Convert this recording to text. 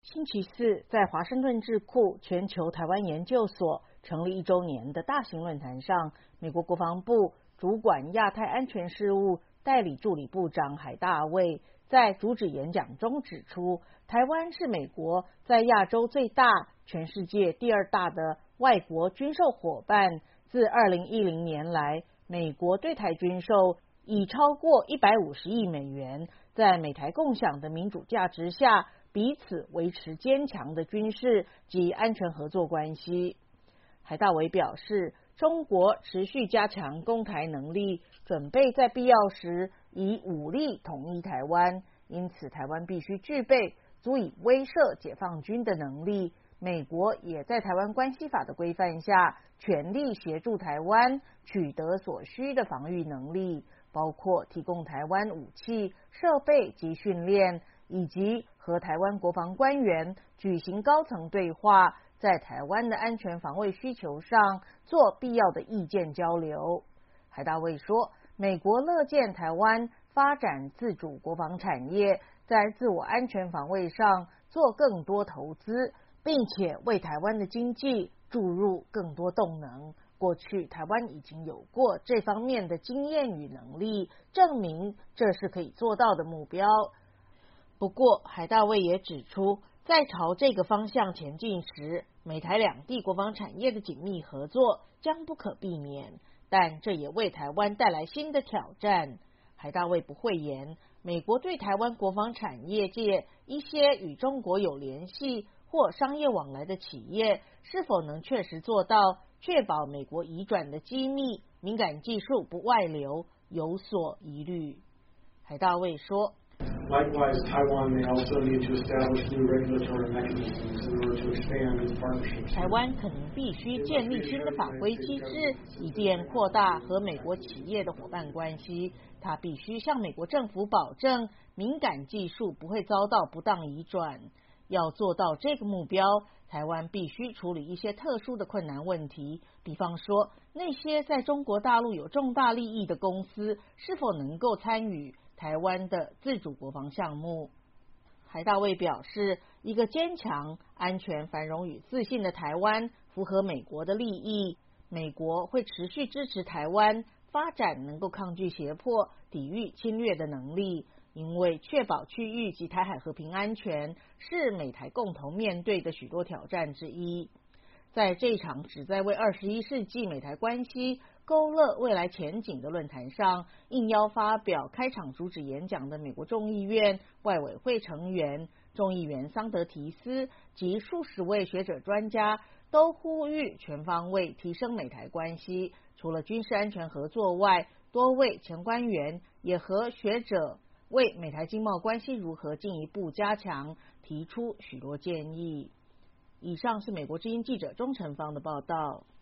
星期四，在华盛顿智库全球台湾研究所成立1周年的大型论坛上，美国国防部主管亚太安全事务代理助理部长海大卫在主旨演讲中指出，台湾是美国在亚洲最大、全世界第2大的外国军售伙伴。自2010年来，美国对台军售已超过150亿美元，在美台共享的民主价值下，彼此维持坚强的军事及安全合作关系。海大维表示，中国持续加强攻台能力，准备在必要时以武力统一台湾，因此台湾必须具备足以威慑解放军的能力。美国也在台湾关系法的规范下，全力协助台湾取得所需的防御能力，包括提供台湾武器、设备及训练，以及和台湾国防官员举行高层对话，在台湾的安全防卫需求上做必要的意见交流。海大卫说，美国乐见台湾发展自主国防产业，在自我安全防卫上做更多投资，并且为台湾的经济注入更多动能。过去台湾已经有过这方面的经验与能力，证明这是可以做到的目标。不过海大卫也指出，在朝这个方向前进时，美台两地国防产业的紧密合作将不可避免，但这也为台湾带来新的挑战。海大卫不讳言，美国对台湾国防产业界一些与中国有联系或商业往来的企业，是否能确实做到确保美国移转的机密敏感技术不外流，有所疑虑。海大卫说， Likewise, Taiwan may also need to establish new regulatory mechanisms in order to expand its partnerships. 台湾可能必须建立新的法规机制，以便扩大和美国企业的伙伴关系。它必须向美国政府保证，敏感技术不会遭到不当移转。要做到这个目标，台湾必须处理一些特殊的困难问题，比方说，那些在中国大陆有重大利益的公司是否能够参与台湾的自主国防项目。海大卫表示，一个坚强、安全、繁荣与自信的台湾符合美国的利益，美国会持续支持台湾发展能够抗拒胁迫、抵御侵略的能力，因为确保区域及台海和平安全是美台共同面对的许多挑战之一。在这场旨在为21世纪美台关系勾勒未来前景的论坛上，应邀发表开场主旨演讲的美国众议院外委会成员众议员桑德提斯及数十位学者专家都呼吁全方位提升美台关系。除了军事安全合作外，多位前官员也和学者为美台经贸关系如何进一步加强提出许多建议。以上是美国之音记者钟成芳的报道。